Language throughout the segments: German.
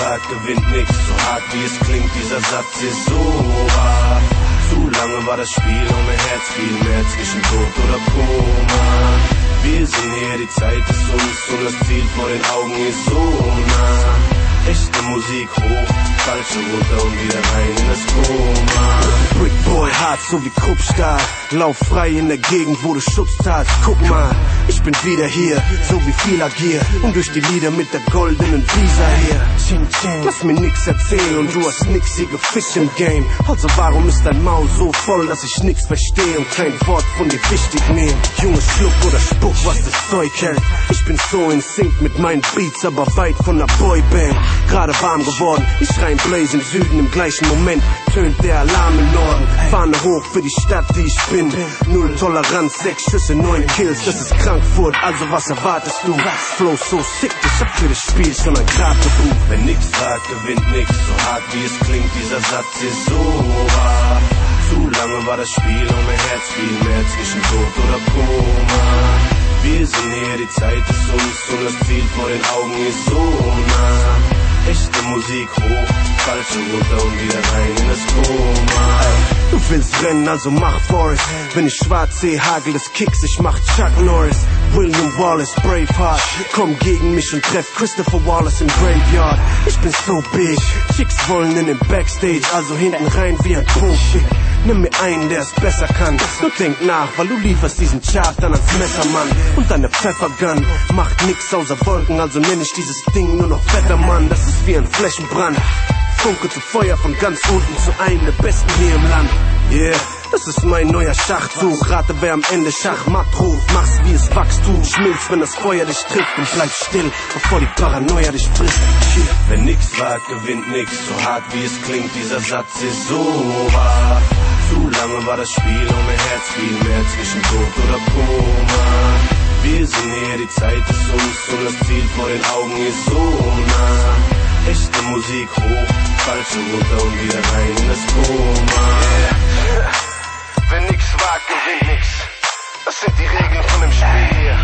wagt, gewinnt nix. So hart wie es klingt, dieser Satz ist so wahr. Zu lange war das Spiel ohne Herz, viel mehr zwischen Tod oder Koma. Wir sind hier, die Zeit ist uns und das Ziel vor den Augen ist so nah. Echte Musik hoch, falsche runter und wieder rein in das Koma. Brickboy hart, so wie Kruppstahl. Lauf frei in der Gegend, wo du Schutz zahlst. Guck mal, ich bin wieder hier, so wie vieler Gier. Und durch die Lieder mit der goldenen Visa hier. Ching, ching. Lass mir nix erzählen und du hast nix hier gefickt im Game. Also warum ist dein Maul so voll, dass ich nix verstehe und kein Wort von dir wichtig nehme? Junge, schluck oder spuck, was das Zeug hält. Ich bin so in Sync mit meinen Beats, aber weit von der Boyband. Gerade warm geworden, ich rein Blaze im Süden, im gleichen Moment tönt der Alarm im Norden. Fahne hoch für die Stadt, die ich bin. Null Toleranz, 6 Schüsse, 9 Kills, das ist Frankfurt, also was erwartest du? Flow so sick, ich hab für das Spiel schon ein Grab gebucht. Wenn nix wagt, gewinnt nix, so hart wie es klingt, dieser Satz ist so wahr. Zu lange war das Spiel ohne Herz, viel mehr zwischen Tod oder Koma. Wir sind hier, die Zeit ist uns und das Ziel vor den Augen ist so nah. Echte Musik hoch, falsche runter und wieder rein in das Koma. Du willst rennen, also mach Forrest. Wenn ich schwarz sehe, hagel es Kicks, ich mach Chuck Norris. William Wallace, Braveheart. Komm gegen mich und treff Christopher Wallace im Graveyard. Ich bin so big, Chicks wollen in den Backstage, also hinten rein wie ein Pro-Kick. Nimm mir einen, der es besser kann. Nur denk nach, weil du lieferst diesen Chart dann als Messermann. Und deine Pfeffergun macht nix außer Wolken, also nenn ich dieses Ding nur noch Wettermann. Das ist wie ein Flächenbrand. Funke zu Feuer von ganz unten zu einem der Besten hier im Land. Yeah, das ist mein neuer Schachzug. Rate, wer am Ende Schachmatt ruft. Mach's wie es Wachstum schmilzt, wenn das Feuer dich trifft. Und bleib still, bevor die Paranoia dich frisst. Shit. Wenn nix wagt, gewinnt nix. So hart wie es klingt, dieser Satz ist so wahr. Zu lange war das Spiel ohne Herz, viel mehr zwischen Tod oder Koma. Wir sind hier, die Zeit ist uns und das Ziel vor den Augen ist so nah. Echte Musik hoch, falsche runter und wieder rein in das Koma. Yeah. Wenn nix wagt, gewinnt nix. Das sind die Regeln von dem Spiel hier.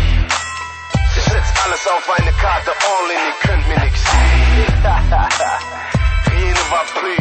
Ich setz alles auf eine Karte, all in, ihr könnt mir nix. Jene war Pri,